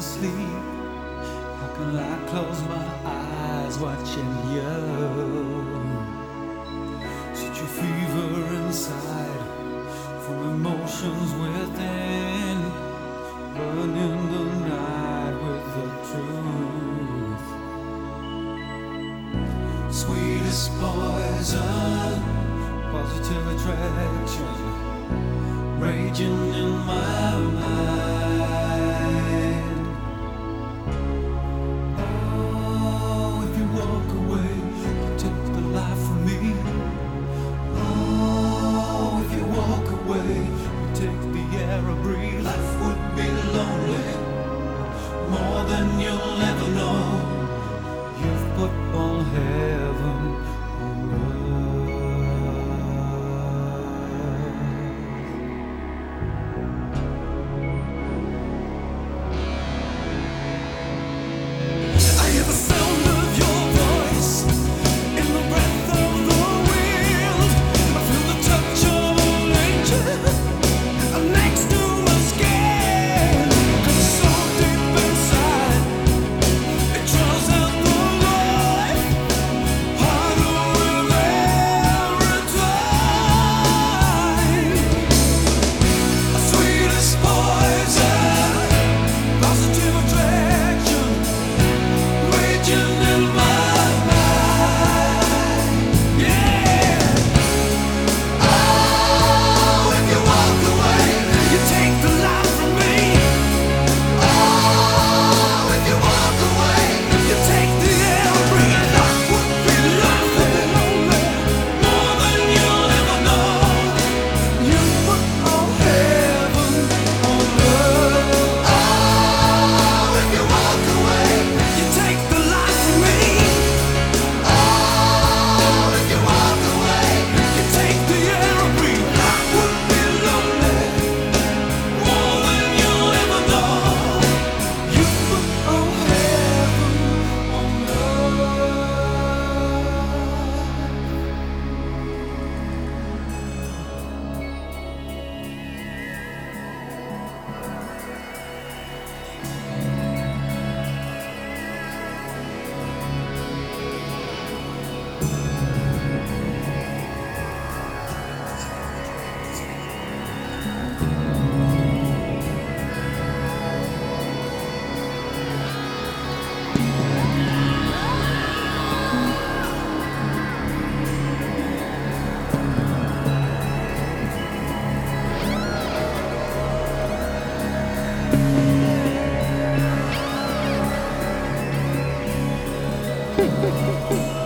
sleep. How can I close my eyes watching you? Such a fever inside from emotions within, burning the night with the truth. Sweetest poison, positive attraction, raging in my mind. Oh, if you walk away, take the life from me. Oh, if you walk away, take the air I breathe. Life would be lonely, more than you'll ever know. You've put all heaven on earth. I hear the sound of your voice in the breath of the wind. I feel the touch of an angel next to my skin. 'Cause so deep inside, it draws out the life, harder with every time. Sweetest poison, positive attraction, raging in my mind. Yeah. Oh, if you walk away, you take the life from me. Oh, if you walk away, you take the air I breathe. Life would be lonely, more than you'll ever know. You put all heaven on earth. Oh, if you walk away, you take the life from me. Oh, if you walk away, you take the air I breathe. Life would be lonely, more than you'll ever know. You put all heaven on earth.